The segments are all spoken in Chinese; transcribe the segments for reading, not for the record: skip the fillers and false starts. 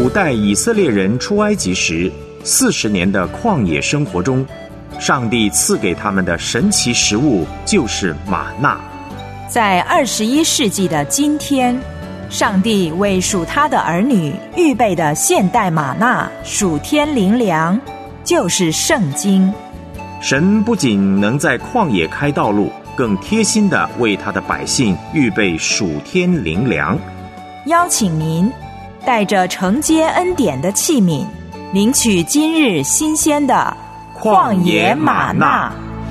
古代以色列人出埃及时40年的旷野生活中，上帝赐给他们的神奇食物就是玛纳。 在21世纪的今天，上帝为属他的儿女预备的现代玛纳属天灵粮，就是圣经。 神不仅能在旷野开道路，更贴心地为他的百姓预备属天灵粮。 邀请您带着承接恩典的器皿，领取今日新鲜的旷野玛纳。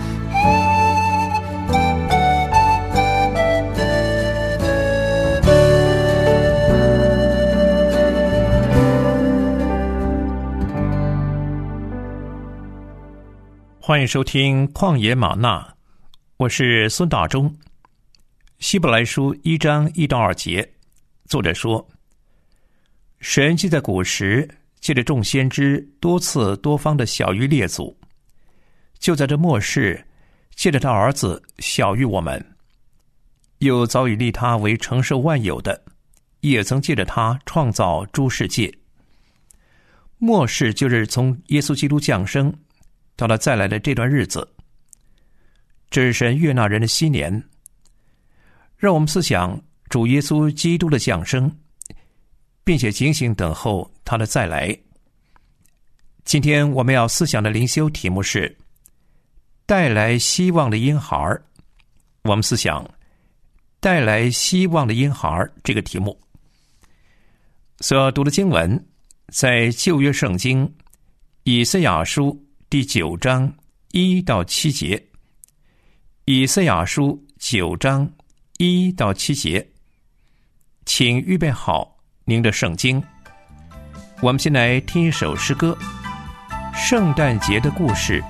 欢迎收听旷野玛纳，我是孙大中。希伯来书1章1到2节，作者说，神既在古时借着众先知多次多方的晓谕列祖，就在这末世借着他儿子晓谕我们，又早已立他为承受万有的，也曾借着他创造诸世界。末世就是从耶稣基督降生到他再来的这段日子，这是神悦纳人的禧年。让我们思想主耶稣基督的降生，并且警醒等候他的再来。今天我们要思想的灵修题目是带来希望的婴孩。我们思想带来希望的婴孩这个题目。所要读的经文在旧约圣经以赛亚书第9章1到7节，以赛亚书9章1到7节，请预备好您的圣经。我们先来听一首诗歌，圣诞节的故事。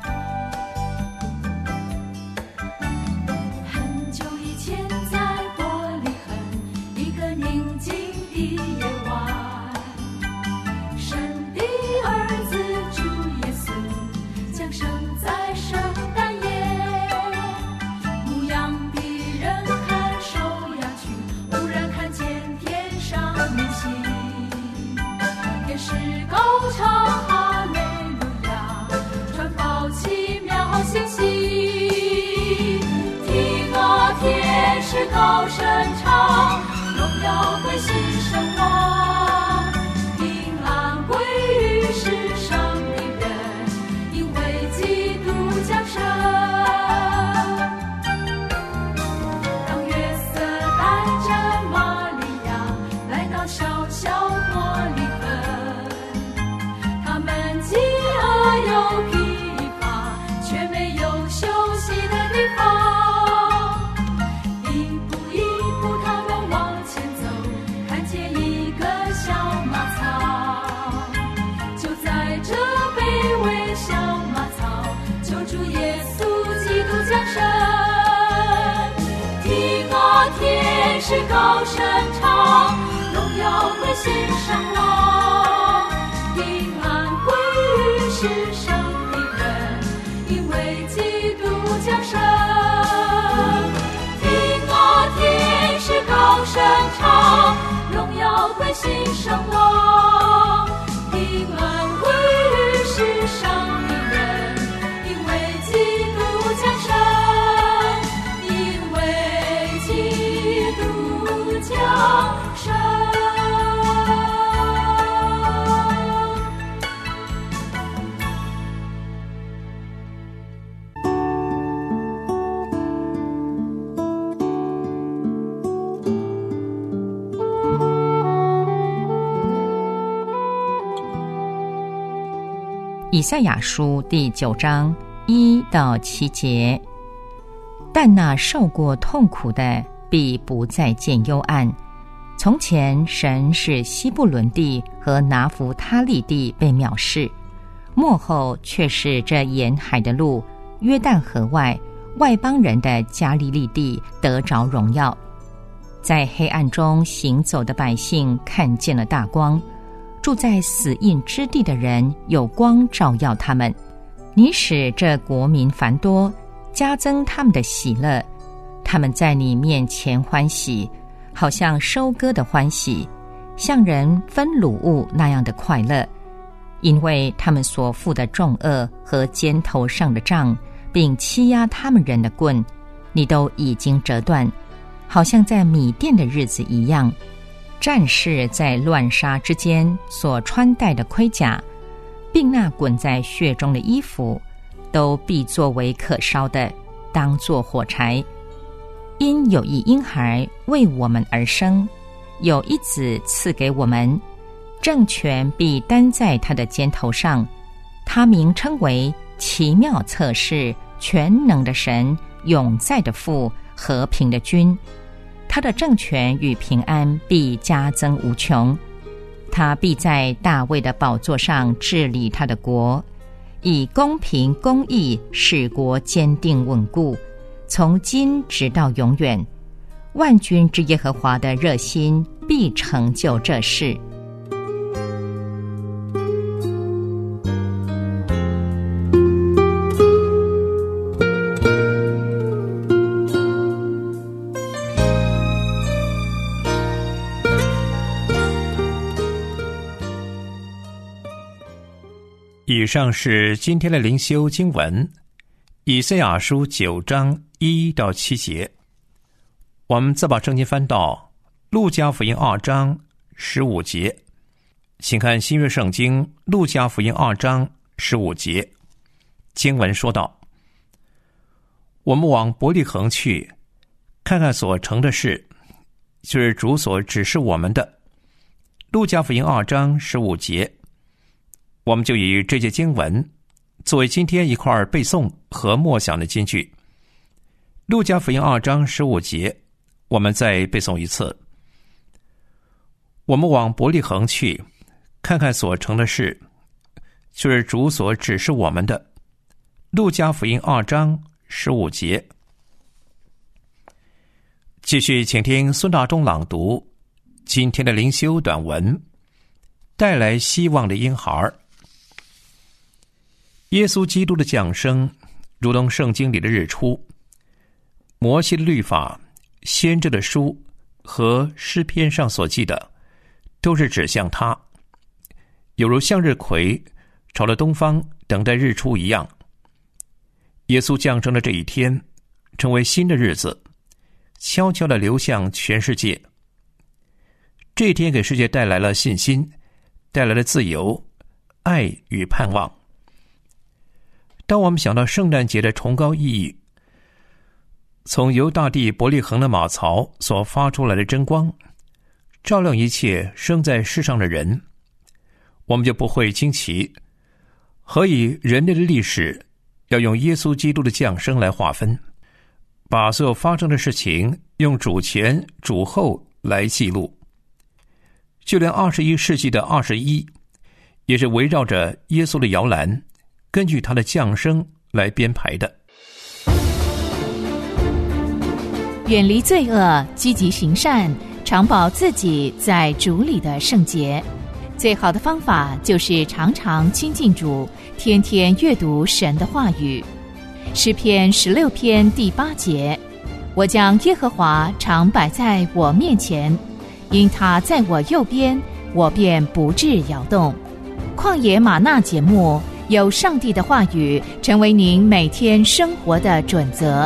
很久以前，在伯利恒一个宁静的夜晚，神的儿子主耶稣降生在圣诞夜，牧羊的人看守羊群，忽然看见天上明星，天使高唱哈利路亚，传报奇妙信息。听啊，天使高声唱，荣耀归新生王，平安归于世上的人，因为基督降生。当约瑟带着玛利亚来到小小伯利恒，他们饥饿又疲乏，却没有休息的地方。一步一步他们往前走，看见一个小马槽，就在这卑微小马槽，救主耶稣基督降生。听啊，天使高声唱，荣耀归新生王，平安归于世上的人，因为基督降生。听啊，天使高声唱，荣耀归新生王，平安归于世上的人，因为基督降生，因为基督降生。 以赛亚书第9章1到7节，但那受过痛苦的必不再见幽暗。从前神是西布伦地和拿弗他利地被藐视，末后却是这沿海的路，约旦河外外邦人的加利利地得着荣耀。在黑暗中行走的百姓看见了大光，住在死荫之地的人有光照耀他们。你使这国民繁多，加增他们的喜乐，他们在你面前欢喜，好像收割的欢喜， 像人分掳物那样的快乐，因为他们所负的重恶和肩头上的杖，并欺压他们人的棍，你都已经折断，好像在米甸的日子一样。战士在乱杀之间所穿戴的盔甲，并那滚在血中的衣服，都必作为可烧的，当作火柴。因有一婴孩为我们而生，有一子赐给我们，政权必担在他的肩头上，他名称为奇妙策士，全能的神，永在的父，和平的君。他的政权与平安必加增无穷，他必在大卫的宝座上治理他的国，以公平公义使国坚定稳固，从今直到永远。万军之耶和华的热心必成就这事。 以上是今天的灵修经文，以赛亚书9章1到7节。我们再把圣经翻到路加福音2章15节，请看新约圣经路加福音2章15节。经文说道：我们往伯利恒去，看看所成的事，就是主所指示我们的。路加福音2章15节，我们就以这节经文作为今天一块背诵和默想的金句。路加福音2章15节，我们再背诵一次。我们往伯利恒去，看看所成的事，就是主所指示我们的。路加福音2章15节。继续请听孙大中朗读今天的灵修短文，带来希望的婴孩。耶稣基督的降生如同圣经里的日出，摩西的律法、先知的书和诗篇上所记的都是指向他，有如向日葵朝着东方等待日出一样。耶稣降生的这一天成为新的日子，悄悄地流向全世界。这一天给世界带来了信心，带来了自由、爱与盼望。当我们想到圣诞节的崇高意义，从犹大地伯利恒的马槽所发出来的真光，照亮一切生在世上的人，我们就不会惊奇，何以人类的历史要用耶稣基督的降生来划分，把所有发生的事情用主前主后来记录。就连21世纪的21也是围绕着耶稣的摇篮，根据他的降生来编排的。 远离罪恶，积极行善，常保自己在主里的圣洁。最好的方法就是常常亲近主，天天阅读神的话语。诗篇16篇第8节，我将耶和华常摆在我面前，因他在我右边，我便不致摇动。旷野吗哪节目，有上帝的话语成为您每天生活的准则。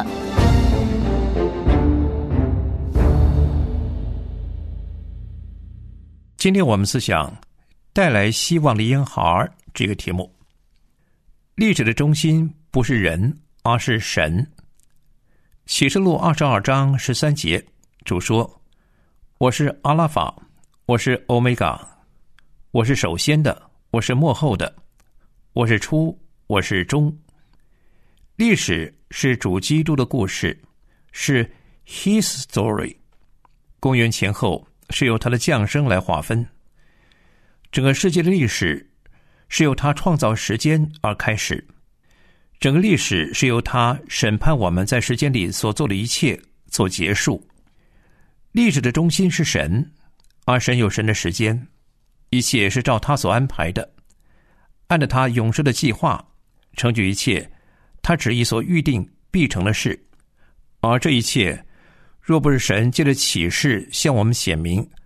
今天我们思想带来希望的婴孩这个题目。历史的中心不是人，而是神。启示录22章13节，主说：我是阿拉法，我是欧米伽，我是首先的，我是末后的，我是初，我是终。历史是主基督的故事，是 His story。 公元前后是由他的降生来划分。整个世界的历史是由他创造时间而开始，整个历史是由他审判我们在时间里所做的一切做结束。历史的中心是神，而神有神的时间，一切是照他所安排的，按照他永世的计划成就一切他旨意所预定必成的事。而这一切若不是神借着启示向我们显明，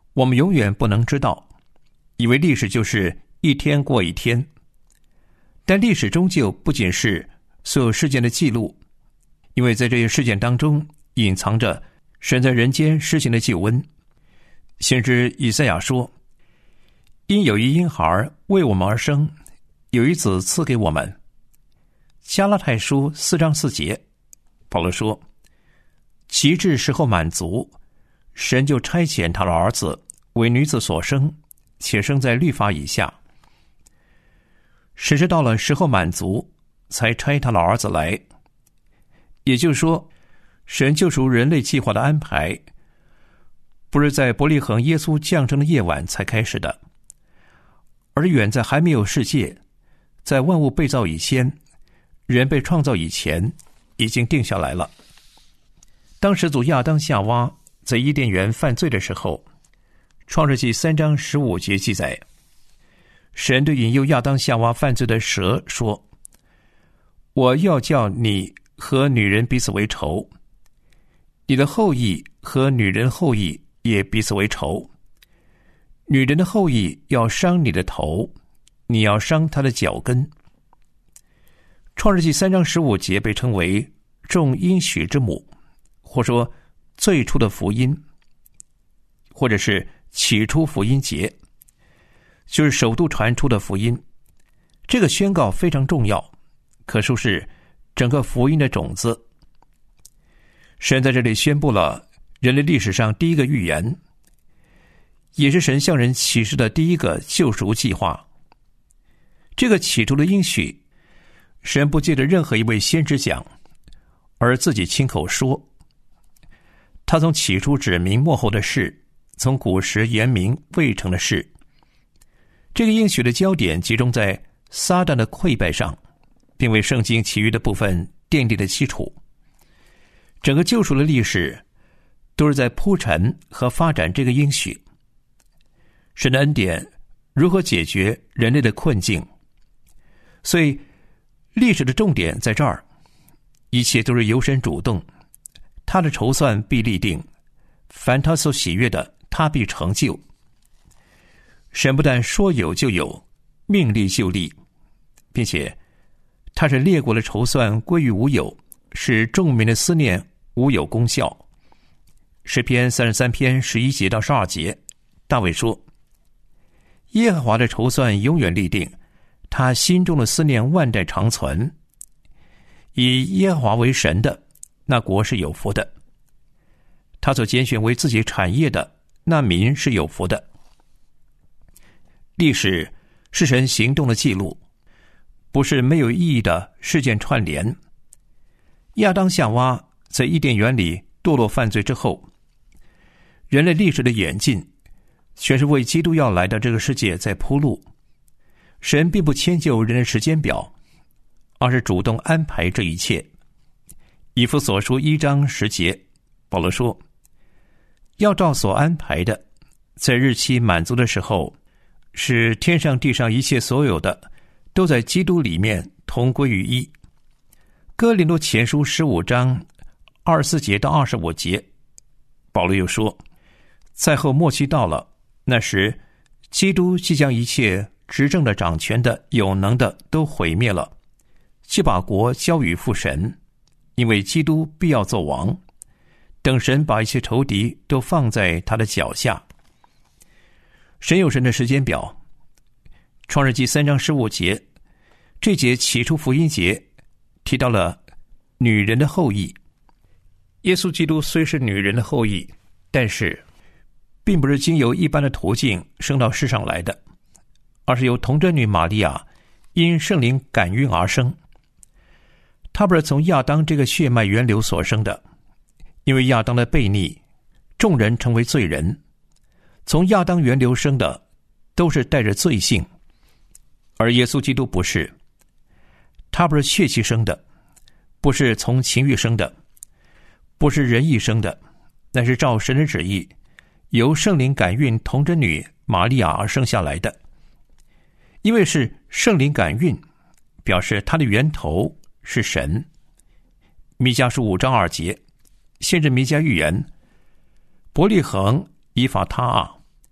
我们永远不能知道，以为历史就是一天过一天。但历史终究不仅是所有事件的记录，因为在这些事件当中隐藏着神在人间施行的救恩。先知以赛亚说，因有一婴孩为我们而生，有一子赐给我们。加拉太书4章4节，保罗说，其至时候满足，神就差遣他的儿子为女子所生，且生在律法以下。神是到了时候满足，才差他的儿子来。也就是说，神救赎人类计划的安排，不是在伯利恒耶稣降生的夜晚才开始的，而远在还没有世界，在万物被造以前，人被创造以前，已经定下来了。当始祖亚当夏娃在伊甸园犯罪的时候，创世纪3章15节记载，神对引诱亚当夏娃犯罪的蛇说，我要叫你和女人彼此为仇，你的后裔和女人后裔也彼此为仇，女人的后裔要伤你的头，你要伤她的脚跟。创世纪3章15节被称为众应许之母，或说最初的福音，或者是起初福音节，就是首度传出的福音。这个宣告非常重要，可说是整个福音的种子。神在这里宣布了人类历史上第一个预言，也是神向人启示的第一个救赎计划。这个起初的应许，神不借着任何一位先知讲，而自己亲口说。他从起初指明末后的事，从古时言明未成的事。这个应许的焦点集中在撒旦的溃败上，并为圣经其余的部分奠定了基础。整个救赎的历史都是在铺陈和发展这个应许。神的恩典如何解决人类的困境？所以历史的重点在这儿，一切都是由神主动，他的筹算必立定，凡他所喜悦的，他必成就。神不但说有就有，命立就立，并且他使列国的筹算归于无有，使众民的思念无有功效。诗篇33篇11节到12节，大卫说，耶和华的筹算永远立定，他心中的思念万代长存。以耶和华为神的，那国是有福的；他所拣选为自己产业的，那民是有福的。历史是神行动的记录，不是没有意义的事件串联。亚当夏娃在伊甸园里堕落犯罪之后，人类历史的演进全是为基督要来的这个世界在铺路。神并不迁就人的时间表，而是主动安排这一切。以弗所书1章10节，保罗说，要照所安排的，在日期满足的时候，使天上地上一切所有的都在基督里面同归于一。哥林多前书15章24节到25节，保罗又说，在后末期到了，那时基督即将一切执政的、掌权的、有能的都毁灭了，既把国交与父神，因为基督必要做王，等神把一切仇敌都放在他的脚下。神有神的时间表。创世纪3章15节，这节起初福音节提到了女人的后裔。耶稣基督虽是女人的后裔，但是并不是经由一般的途径升到世上来的，而是由童贞女玛利亚因圣灵感孕而生。她不是从亚当这个血脉源流所生的，因为亚当的悖逆，众人成为罪人。从亚当源流生的都是带着罪性，而耶稣基督不是。他不是血气生的，不是从情欲生的，不是人意生的，那是照神的旨意，由圣灵感孕童贞女玛利亚而生下来的。因为是圣灵感孕，表示它的源头是神。弥迦书5章2节，先知弥迦预言，伯利恒以法他啊，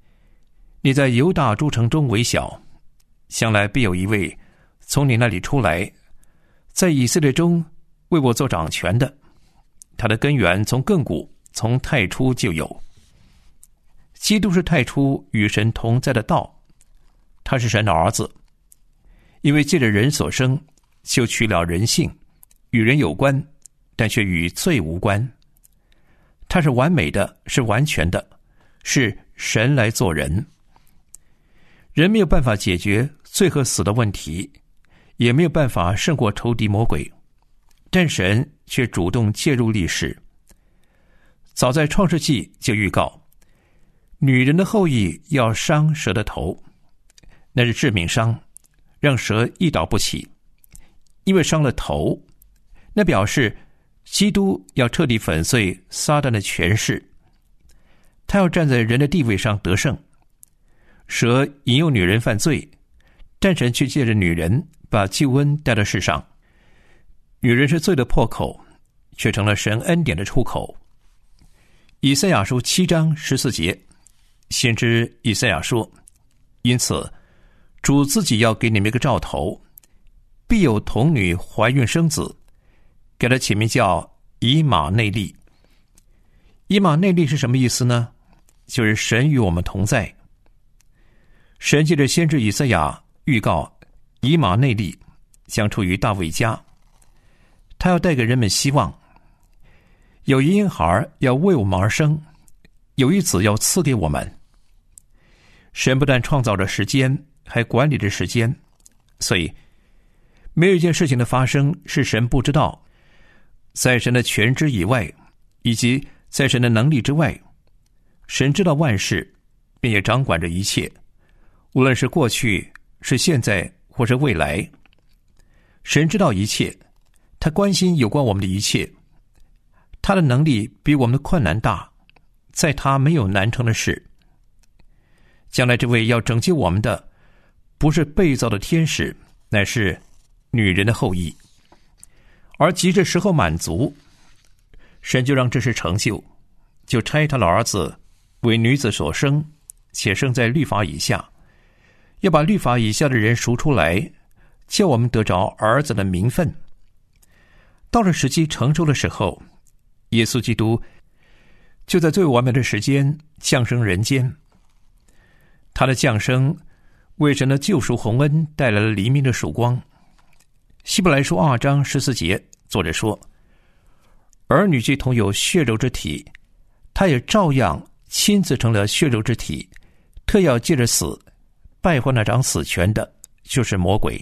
你在犹大诸城中为小，将来必有一位从你那里出来，在以色列中为我做掌权的。他的根源从亘古，从太初就有。基督是太初与神同在的道，他是神的儿子，因为借着人所生，就取了人性，与人有关，但却与罪无关。他是完美的，是完全的，是神来做人。人没有办法解决罪和死的问题，也没有办法胜过仇敌魔鬼，但神却主动介入历史。早在创世纪就预告，女人的后裔要伤蛇的头，那是致命伤，让蛇一倒不起。因为伤了头，那表示基督要彻底粉碎撒旦的权势，他要站在人的地位上得胜。蛇引诱女人犯罪，但神却借着女人把救恩带到世上。女人是罪的破口，却成了神恩典的出口。以赛亚书7章14节，先知以赛亚说：因此主自己要给你们一个兆头，必有童女怀孕生子，给他起名叫以马内利。以马内利是什么意思呢？就是神与我们同在。神借着先知以赛亚预告，以马内利将出于大卫家，他要带给人们希望。有一婴孩要为我们而生，有一子要赐给我们。神不但创造着时间，还管理着时间，所以没有一件事情的发生是神不知道。在神的全知以外，以及在神的能力之外，神知道万事，并也掌管着一切，无论是过去，是现在，或是未来。神知道一切，他关心有关我们的一切，他的能力比我们的困难大，在他没有难成的事。将来这位要拯救我们的，不是被造的天使，乃是女人的后裔。而及这时候满足，神就让这事成就，就差他的儿子为女子所生，且生在律法以下，要把律法以下的人赎出来，叫我们得着儿子的名分。到了时机成熟的时候，耶稣基督就在最完美的时间降生人间。他的降生为神的救赎宏恩带来了黎明的曙光。希伯来书2章14节，作者说：儿女既同有血肉之体，他也照样亲自成了血肉之体，特要借着死败坏那掌死权的，就是魔鬼。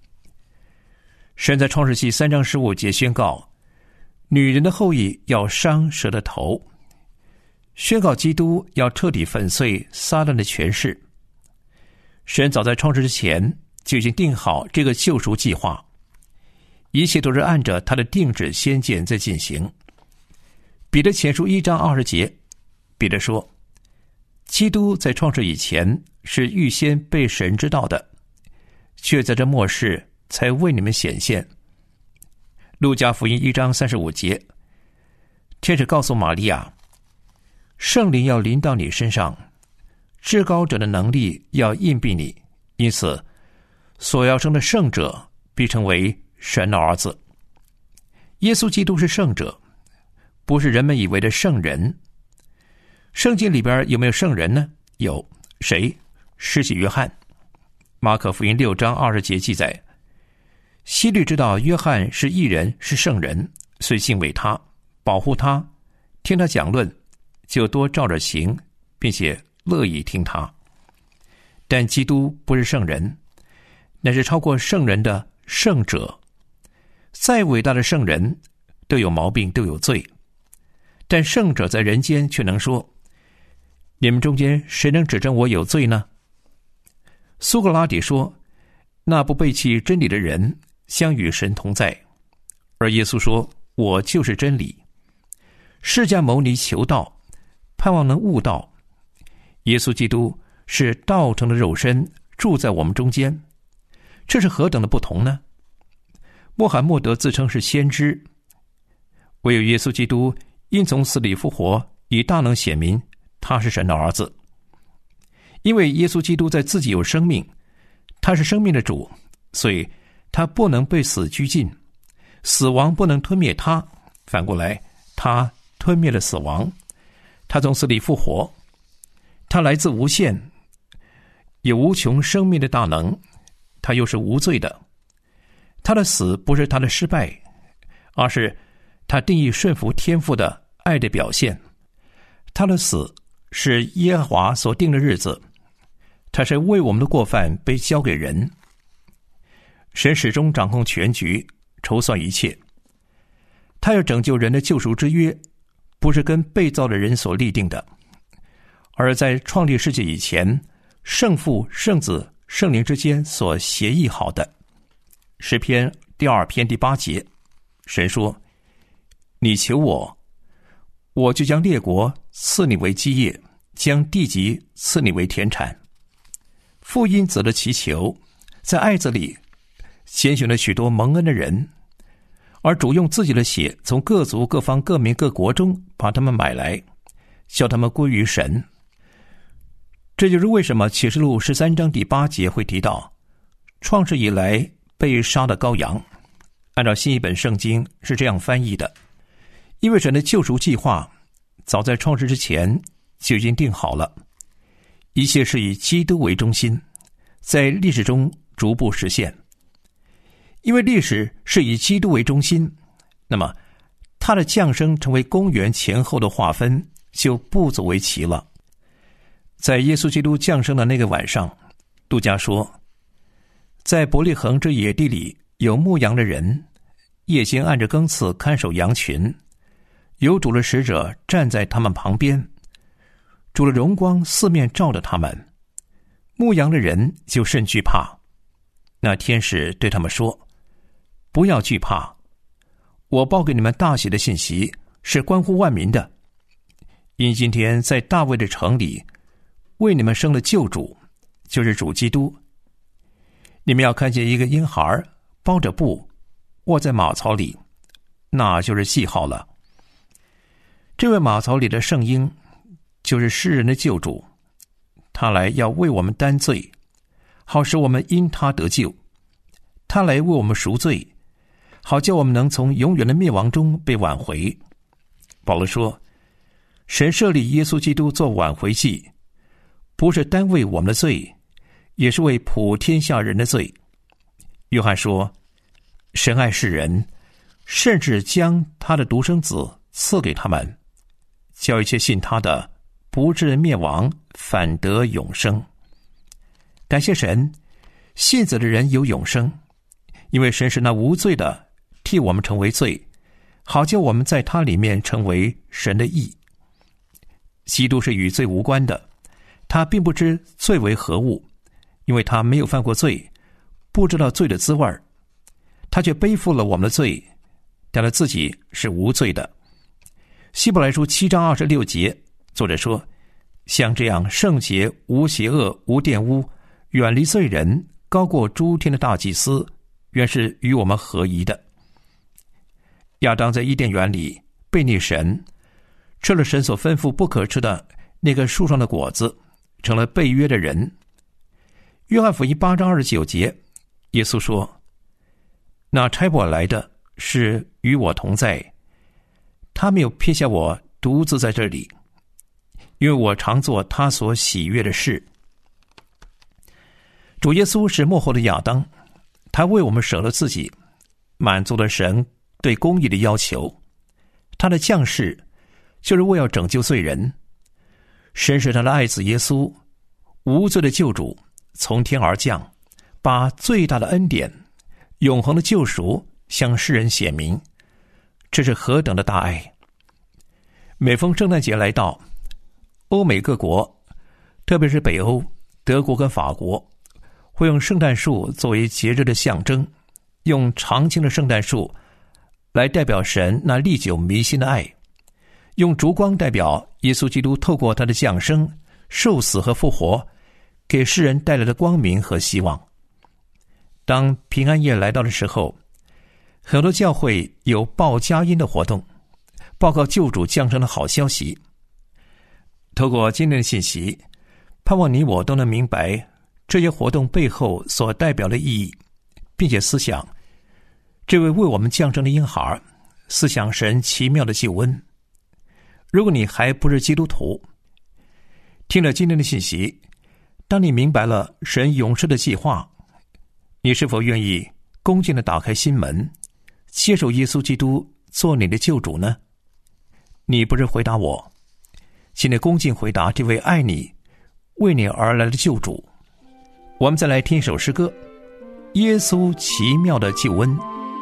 神在创世纪3章15节宣告，女人的后裔要伤蛇的头，宣告基督要彻底粉碎撒旦的权势。神早在创世之前就已经定好这个救赎计划，一切都是按着他的定旨先见在进行。彼得前书1章20节，彼得说：基督在创世以前是预先被神知道的，却在这末世才为你们显现。路加福音1章35节，天使告诉玛利亚，圣灵要临到你身上，至高者的能力要荫庇你，因此所要生的圣者必成为神的儿子。耶稣基督是圣者，不是人们以为的圣人。圣经里边有没有圣人呢？有。谁？施洗约翰。马可福音6章20节记载，希律知道约翰是义人，是圣人，遂敬畏他，保护他，听他讲论，就多照着行，并且乐意听他。但基督不是圣人，乃是超过圣人的圣者。再伟大的圣人都有毛病，都有罪，但圣者在人间却能说：你们中间谁能指证我有罪呢？苏格拉底说：那不背弃真理的人将与神同在。而耶稣说：我就是真理。释迦牟尼求道，盼望能悟道。耶稣基督是道成的肉身，住在我们中间，这是何等的不同呢？穆罕默德自称是先知，唯有耶稣基督因从死里复活，以大能显明他是神的儿子。 因为耶稣基督在自己有生命，他是生命的主，所以他不能被死拘禁，死亡不能吞灭他，反过来他吞灭了死亡，他从死里复活，他来自无限有无穷生命的大能，他又是无罪的。他的死不是他的失败，而是他定义顺服天父的爱的表现。他的死是耶和华所定的日子，他是为我们的过犯被交给人。神始终掌控全局，筹算一切。他要拯救人的救赎之约，不是跟被造的人所立定的，而在创立世界以前，圣父、圣子、圣灵之间所协议好的。诗篇第2篇第8节，神说：你求我，我就将列国赐你为基业，将地级赐你为田产。父因子的祈求，在爱子里拣选了许多蒙恩的人，而主用自己的血从各族各方各民各国中把他们买来，叫他们归于神。这就是为什么启示录13章第8节会提到创世以来被杀的羔羊。按照新译本圣经是这样翻译的：因为神的救赎计划早在创世之前就已经定好了，一切是以基督为中心，在历史中逐步实现。因为历史是以基督为中心，那么他的降生成为公元前后的划分就不足为奇了。在耶稣基督降生的那个晚上，路加说，在伯利恒之野地里有牧羊的人，夜间按着更次看守羊群，有主的使者站在他们旁边，主的荣光四面照着他们，牧羊的人就甚惧怕。那天使对他们说，不要惧怕，我报给你们大喜的信息是关乎万民的，因今天在大卫的城里为你们生了救主，就是主基督。你们要看见一个婴孩包着布卧在马槽里，那就是记号了。这位马槽里的圣婴就是世人的救主，他来要为我们担罪，好使我们因他得救。他来为我们赎罪，好叫我们能从永远的灭亡中被挽回。保罗说，神设立耶稣基督做挽回祭，不是单为我们的罪，也是为普天下人的罪。约翰说，神爱世人，甚至将他的独生子赐给他们，叫一切信他的不至灭亡，反得永生。感谢神，信子的人有永生，因为神是那无罪的替我们成为罪，好叫我们在他里面成为神的义。基督是与罪无关的，他并不知罪为何物，因为他没有犯过罪，不知道罪的滋味，他却背负了我们的罪，但他自己是无罪的。希伯来书7章26节，作者说，像这样圣洁无邪恶无玷污远离罪人高过诸天的大祭司，原是与我们合宜的。亚当在伊甸园里背逆神，吃了神所吩咐不可吃的那个树上的果子，成了背约的人。约翰福音8章29节，耶稣说，那差我来的是与我同在，他没有撇下我独自在这里，因为我常做他所喜悦的事。主耶稣是末后的亚当，他为我们舍了自己，满足了神对公义的要求。他的降世就是为要拯救罪人。神使他的爱子耶稣，无罪的救主，从天而降，把最大的恩典、永恒的救赎向世人显明。这是何等的大爱！每逢圣诞节来到，欧美各国，特别是北欧、德国跟法国，会用圣诞树作为节日的象征，用长青的圣诞树来代表神那历久弥新的爱，用烛光代表耶稣基督透过他的降生、受死和复活，给世人带来的光明和希望。当平安夜来到的时候，很多教会有报佳音的活动，报告救主降生的好消息。透过今天的信息， 盼望你我都能明白这些活动背后所代表的意义，并且思想这位为我们降生的婴孩，思想神奇妙的救恩。如果你还不是基督徒，听了今天的信息，当你明白了神永生的计划，你是否愿意恭敬地打开心门，接受耶稣基督做你的救主呢？你不是回答我，请你恭敬回答这位爱你、为你而来的救主。我们再来听一首诗歌，耶稣奇妙的救恩。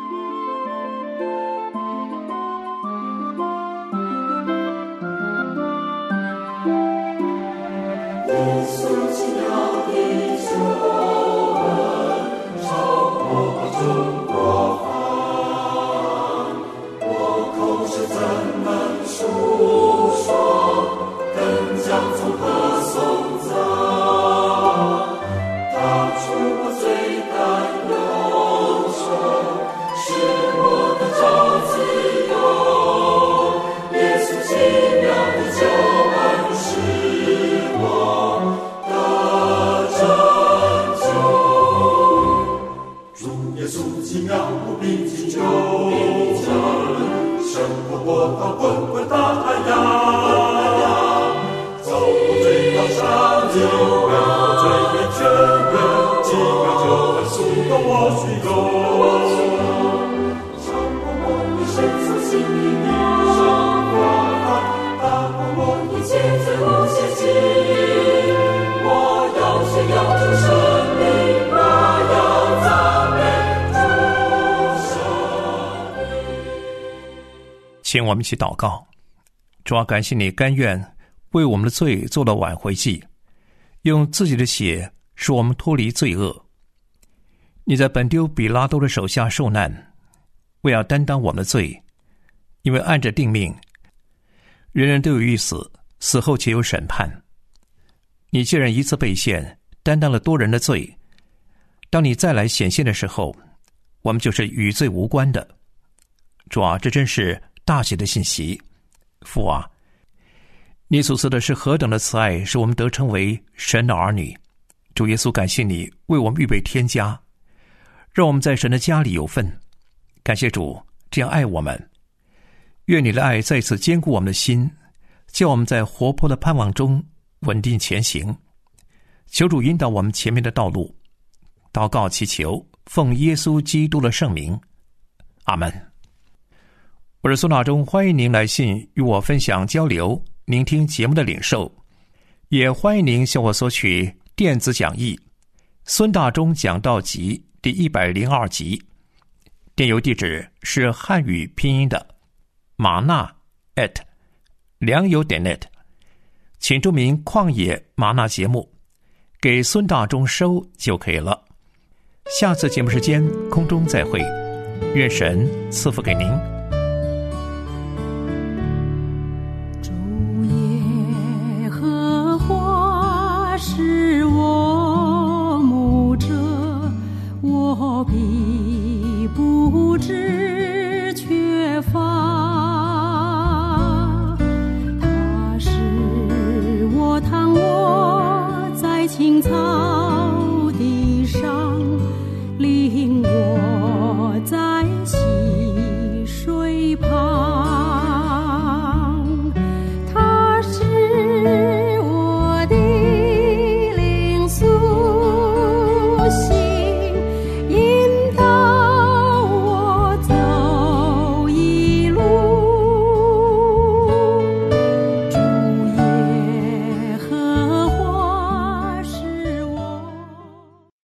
请我们一起祷告。主啊，感谢你甘愿为我们的罪做了挽回祭，用自己的血使我们脱离罪恶。你在本丢比拉多的手下受难，为要担当我们的罪，因为按着定命，人人都有一死，死后且有审判。你既然一次被献，担当了多人的罪，当你再来显现的时候，我们就是与罪无关的。主啊，这真是大喜的信息。父啊，你所赐的是何等的慈爱，使我们得称为神的儿女。主耶稣，感谢你为我们预备天家，让我们在神的家里有份。感谢主这样爱我们，愿你的爱再次坚固我们的心，叫我们在活泼的盼望中稳定前行。求主引导我们前面的道路。祷告祈求，奉耶稣基督的圣名，阿们。我是苏大中，欢迎您来信与我分享交流您听节目的领受，也欢迎您向我索取电子讲义孙大中讲道集第102集，电邮地址是汉语拼音的玛纳@良友.net， 请注明旷野玛纳节目，给孙大中收就可以了。下次节目时间空中再会，愿神赐福给您。